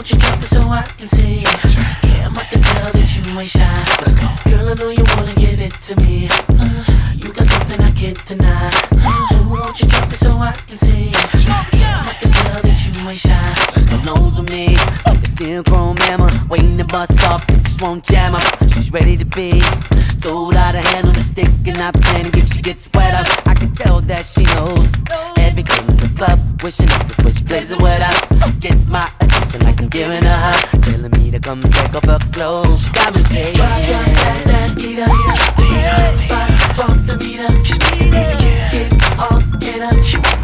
won't you drop it so I can see? Damn, I can tell that you ain't shy. Let's go. Girl, I know you wanna give it to me. You got something I can't deny. Won't you drop it so I can see? Damn, I can tell that you ain't shy. She knows with me, it's still chrome hammer, waiting to bust off, just won't jam her. She's ready to be told how to handle the stick and not panic if she gets wet up. I can tell that she knows everything in the club, wishing I could switch places with her. Get my attention like I'm giving her high, telling me to come take off her clothes. She got me saying, that heater, fire off the meter. She's get all in her. She